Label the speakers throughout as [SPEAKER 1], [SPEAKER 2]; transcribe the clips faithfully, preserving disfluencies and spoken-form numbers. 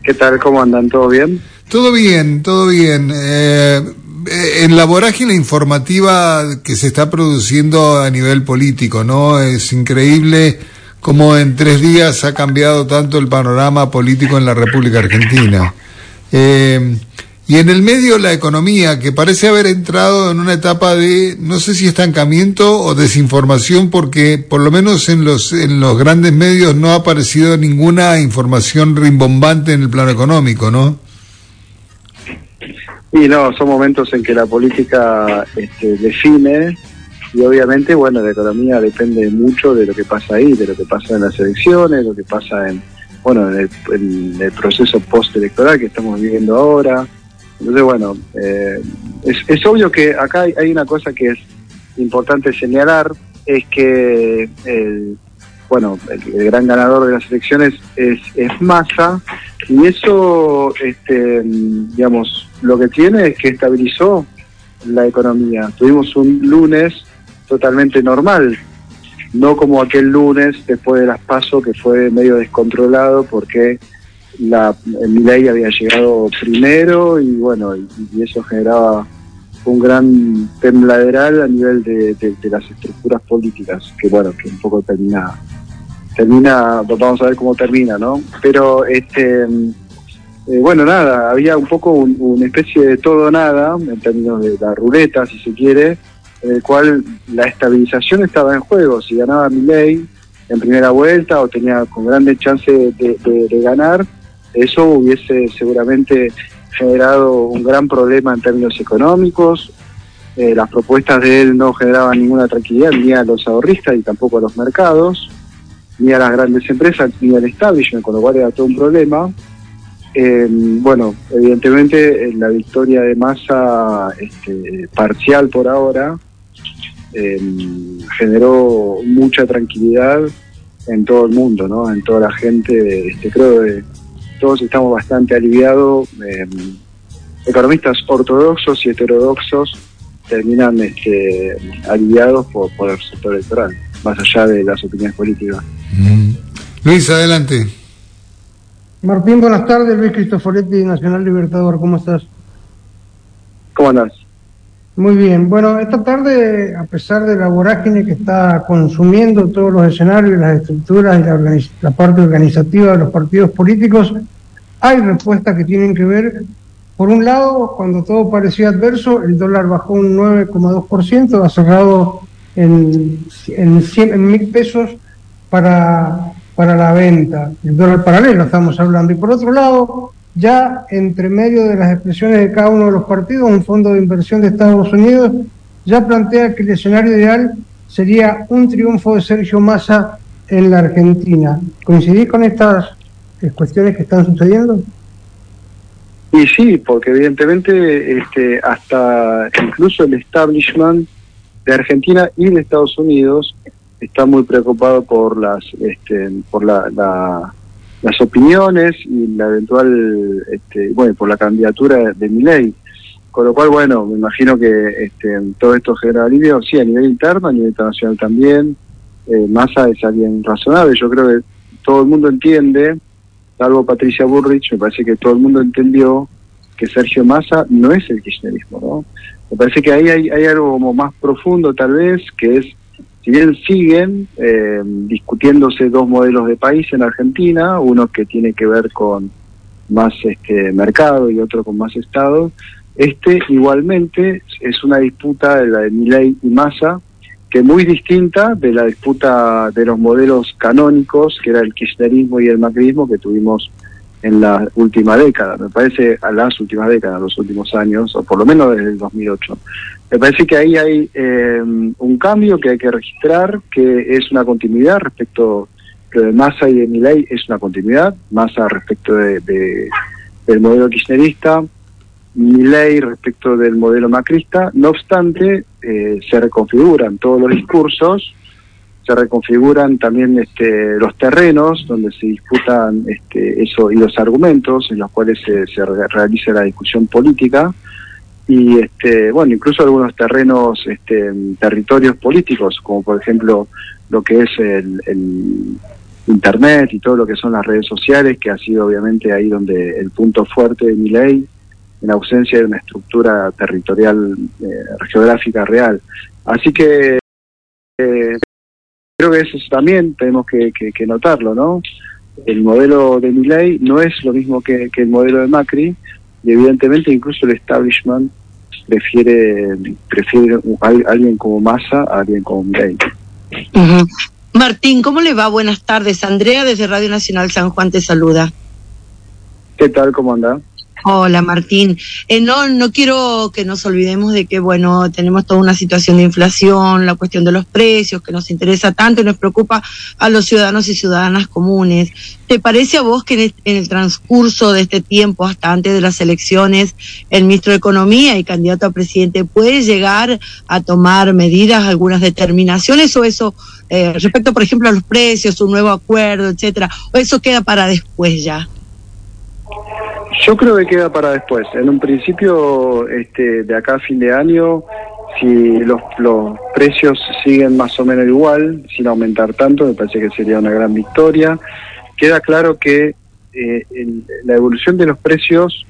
[SPEAKER 1] ¿Qué tal? ¿Cómo andan? ¿Todo bien?
[SPEAKER 2] Todo bien, todo bien. Eh, en la vorágine informativa que se está produciendo a nivel político, ¿no? Es increíble cómo en tres días ha cambiado tanto el panorama político en la República Argentina. Eh, y en el medio la economía, que parece haber entrado en una etapa de, no sé si estancamiento o desinformación, porque por lo menos en los en los grandes medios no ha aparecido ninguna información rimbombante en el plano económico, ¿no?
[SPEAKER 1] Y no, son momentos en que la política este, define, y obviamente, bueno, la economía depende mucho de lo que pasa ahí, de lo que pasa en las elecciones, lo que pasa en, bueno, en el, en el proceso postelectoral que estamos viviendo ahora. Entonces, bueno, eh, es, es obvio que acá hay, hay una cosa que es importante señalar, es que el, bueno, el, el gran ganador de las elecciones es, es Massa, y eso, este, digamos, lo que tiene es que estabilizó la economía. Tuvimos un lunes totalmente normal, no como aquel lunes después de las PASO que fue medio descontrolado porque la Milei había llegado primero y bueno, y, y eso generaba un gran tembladeral a nivel de, de, de las estructuras políticas, que bueno, que un poco termina, termina, vamos a ver cómo termina, ¿no? Pero este eh, bueno, nada, había un poco un, una especie de todo nada, en términos de la ruleta, si se quiere, en el cual la estabilización estaba en juego. Si ganaba Milei en primera vuelta o tenía con grandes chances de, de, de ganar, eso hubiese seguramente generado un gran problema en términos económicos. Eh, las propuestas de él no generaban ninguna tranquilidad ni a los ahorristas y tampoco a los mercados, ni a las grandes empresas, ni al establishment, con lo cual era todo un problema. Eh, bueno, evidentemente la victoria de Massa, este, parcial por ahora, eh, generó mucha tranquilidad en todo el mundo, ¿no? En toda la gente. Este, creo que todos estamos bastante aliviados. Eh, economistas ortodoxos y heterodoxos terminan este, aliviados por, por el sector electoral, más allá de las opiniones políticas.
[SPEAKER 2] Mm. Luis, adelante.
[SPEAKER 3] Martín, buenas tardes. Luis Cristoforetti, Nacional Libertador, ¿cómo estás?
[SPEAKER 1] ¿Cómo andás?
[SPEAKER 3] Muy bien. Bueno, esta tarde, a pesar de la vorágine que está consumiendo todos los escenarios, las estructuras y la, organiz- la parte organizativa de los partidos políticos, hay respuestas que tienen que ver, por un lado, cuando todo parecía adverso, el dólar bajó un nueve coma dos por ciento, ha cerrado en, en, cien, en mil pesos para... para la venta, el dólar paralelo estamos hablando. Y por otro lado, ya entre medio de las expresiones de cada uno de los partidos, un fondo de inversión de Estados Unidos ya plantea que el escenario ideal sería un triunfo de Sergio Massa en la Argentina. ¿Coincidís con estas eh, cuestiones que están sucediendo?
[SPEAKER 1] Y sí, porque evidentemente este, hasta incluso el establishment de Argentina y de Estados Unidos está muy preocupado por las este, por la, la, las opiniones y la eventual este, bueno, por la candidatura de Milei, con lo cual, bueno, me imagino que este, todo esto genera alivio, sí, a nivel interno, a nivel internacional también. eh, Massa es alguien razonable, yo creo que todo el mundo entiende, salvo Patricia Bullrich, me parece que todo el mundo entendió que Sergio Massa no es el kirchnerismo, ¿no? Me parece que ahí hay, hay algo como más profundo tal vez, que es, si bien siguen eh, discutiéndose dos modelos de país en Argentina, uno que tiene que ver con más este mercado y otro con más Estado, este igualmente es una disputa de la de Milei y Massa, que es muy distinta de la disputa de los modelos canónicos, que era el kirchnerismo y el macrismo que tuvimos en la última década, me parece, a las últimas décadas, los últimos años, o por lo menos desde el dos mil ocho. Me parece que ahí hay eh, un cambio que hay que registrar, que es una continuidad respecto de Massa y de Milei, es una continuidad, Massa respecto de, de del modelo kirchnerista, Milei respecto del modelo macrista. No obstante, eh, se reconfiguran todos los discursos, se reconfiguran también este, los terrenos donde se disputan este, eso y los argumentos en los cuales se, se realiza la discusión política, y este, bueno, incluso algunos terrenos, este, territorios políticos, como por ejemplo lo que es el, el Internet y todo lo que son las redes sociales, que ha sido obviamente ahí donde el punto fuerte de Milei, en ausencia de una estructura territorial, eh, geográfica real. Así que eh, creo que eso también tenemos que, que, que notarlo, ¿no? El modelo de Milei no es lo mismo que, que el modelo de Macri, y evidentemente incluso el establishment prefiere prefiere a alguien como Massa a alguien como Milei.
[SPEAKER 4] Uh-huh. Martín, ¿cómo le va? Buenas tardes. Andrea desde Radio Nacional San Juan te saluda.
[SPEAKER 1] ¿Qué tal? ¿Cómo anda?
[SPEAKER 4] Hola, Martín. Eh, no, no quiero que nos olvidemos de que, bueno, tenemos toda una situación de inflación, la cuestión de los precios, que nos interesa tanto y nos preocupa a los ciudadanos y ciudadanas comunes. ¿Te parece a vos que en el, en el transcurso de este tiempo, hasta antes de las elecciones, el ministro de Economía y candidato a presidente puede llegar a tomar medidas, algunas determinaciones, o eso, eh, respecto, por ejemplo, a los precios, un nuevo acuerdo, etcétera, o eso queda para después ya?
[SPEAKER 1] Yo creo que queda para después. En un principio, este, de acá a fin de año, si los, los precios siguen más o menos igual, sin aumentar tanto, me parece que sería una gran victoria. Queda claro que eh, el, la evolución de los precios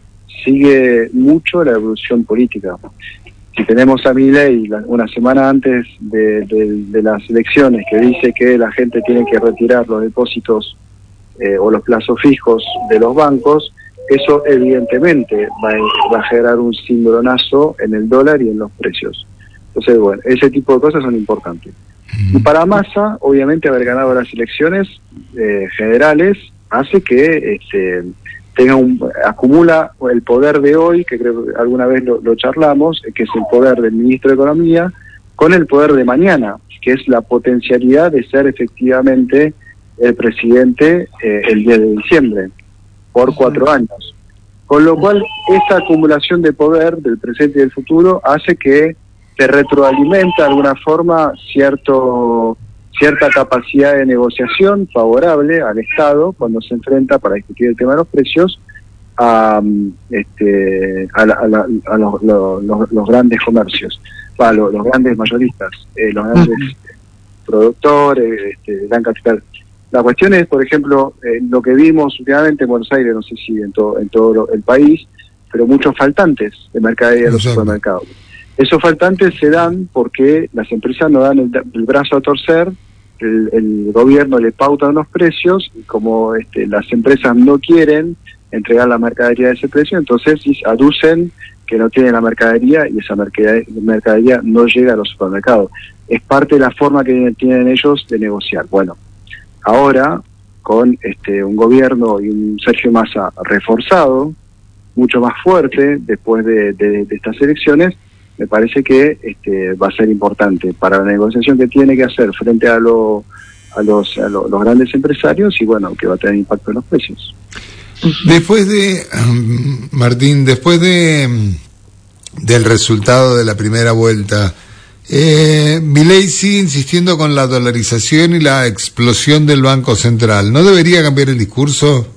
[SPEAKER 1] sigue mucho la evolución política. Si tenemos a Milei una semana antes de, de, de las elecciones que dice que la gente tiene que retirar los depósitos eh, o los plazos fijos de los bancos, eso evidentemente va a, va a generar un cimbronazo en el dólar y en los precios. Entonces, bueno, ese tipo de cosas son importantes. Y para Massa, obviamente, haber ganado las elecciones eh, generales hace que este, tenga un, acumula el poder de hoy, que creo que alguna vez lo, lo charlamos, que es el poder del ministro de Economía, con el poder de mañana, que es la potencialidad de ser efectivamente el presidente eh, el diez de diciembre. Por cuatro años. Con lo cual, esa acumulación de poder del presente y del futuro hace que se retroalimenta de alguna forma cierto cierta capacidad de negociación favorable al Estado cuando se enfrenta, para discutir el tema de los precios, a, este, a, la, a, la, a los, los, los, los grandes comercios, a los, los grandes mayoristas, eh, los grandes uh-huh. productores, este, gran capital. La cuestión es, por ejemplo, eh, lo que vimos últimamente en Buenos Aires, no sé si en todo, en todo el país, pero muchos faltantes de mercadería en los supermercados. Esos faltantes se dan porque las empresas no dan el, el brazo a torcer, el, el gobierno le pauta unos precios, y como este, las empresas no quieren entregar la mercadería de ese precio, entonces aducen que no tienen la mercadería y esa mercadería, mercadería no llega a los supermercados. Es parte de la forma que tienen ellos de negociar. Bueno, ahora, con este un gobierno y un Sergio Massa reforzado, mucho más fuerte después de, de, de estas elecciones, me parece que este, va a ser importante para la negociación que tiene que hacer frente a, lo, a, los, a lo, los grandes empresarios y, bueno, que va a tener impacto en los precios.
[SPEAKER 2] Después de, Martín, después de del resultado de la primera vuelta, Eh, Milei sigue insistiendo con la dolarización y la explosión del Banco Central. ¿No debería cambiar el discurso?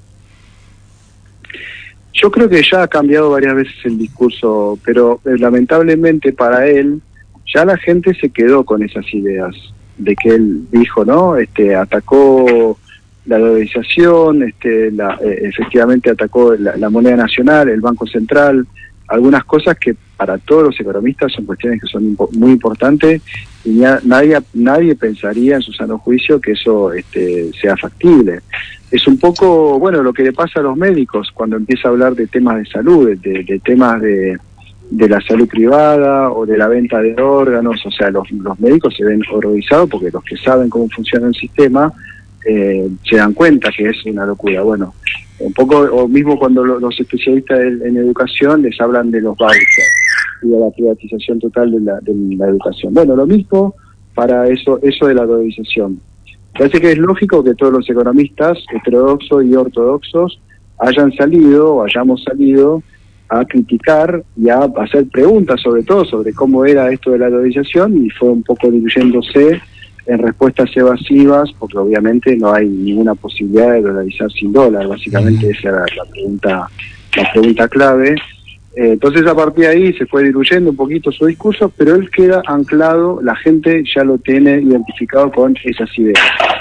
[SPEAKER 1] Yo creo que ya ha cambiado varias veces el discurso, pero eh, lamentablemente para él ya la gente se quedó con esas ideas de que él dijo, ¿no? Este, atacó la dolarización, este, la, eh, efectivamente atacó la, la moneda nacional, el Banco Central, algunas cosas que para todos los economistas son cuestiones que son impo- muy importantes y na- nadie nadie pensaría en su sano juicio que eso este, sea factible. Es un poco, bueno, lo que le pasa a los médicos cuando empieza a hablar de temas de salud, de, de temas de, de la salud privada o de la venta de órganos. O sea, los, los médicos se ven horrorizados porque los que saben cómo funciona el sistema eh, se dan cuenta que es una locura. Bueno, un poco, o mismo cuando lo, los especialistas en, en educación les hablan de los vouchers y de la privatización total de la, de la educación. Bueno, lo mismo para eso eso de la dolarización. Parece que es lógico que todos los economistas heterodoxos y ortodoxos hayan salido o hayamos salido a criticar y a hacer preguntas sobre todo sobre cómo era esto de la dolarización, y fue un poco diluyéndose en respuestas evasivas, porque obviamente no hay ninguna posibilidad de dolarizar sin dólar. Básicamente esa era la pregunta, la pregunta clave. Eh, entonces a partir de ahí se fue diluyendo un poquito su discurso, pero él queda anclado, la gente ya lo tiene identificado con esas ideas.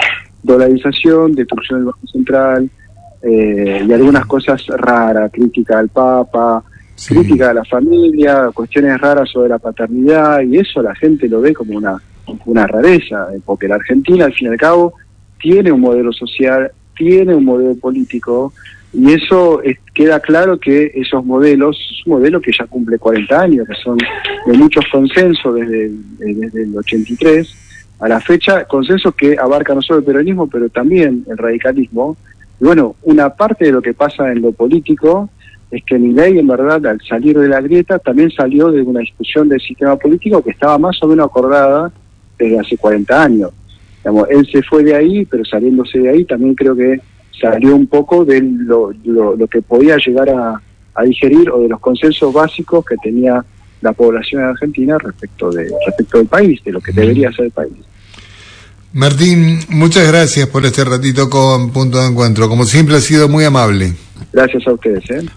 [SPEAKER 1] dolarización, destrucción del Banco Central, eh, y algunas cosas raras, crítica al Papa, sí. crítica a la familia, cuestiones raras sobre la paternidad, y eso la gente lo ve como una, una rareza, porque la Argentina, al fin y al cabo, tiene un modelo social, tiene un modelo político, y eso es, queda claro que esos modelos, es un modelo que ya cumple cuarenta años, que son de muchos consensos desde, desde el ochenta y tres a la fecha, consensos que abarcan no solo el peronismo, pero también el radicalismo. Y bueno, una parte de lo que pasa en lo político es que Milei, en verdad, al salir de la grieta, también salió de una discusión del sistema político que estaba más o menos acordada desde hace cuarenta años. Digamos, él se fue de ahí, pero saliéndose de ahí también creo que salió un poco de lo, lo, lo que podía llegar a, a digerir o de los consensos básicos que tenía la población argentina respecto de respecto del país, de lo que debería ser el país.
[SPEAKER 2] Martín, muchas gracias por este ratito con Punto de Encuentro. Como siempre ha sido muy amable.
[SPEAKER 1] Gracias a ustedes, ¿eh?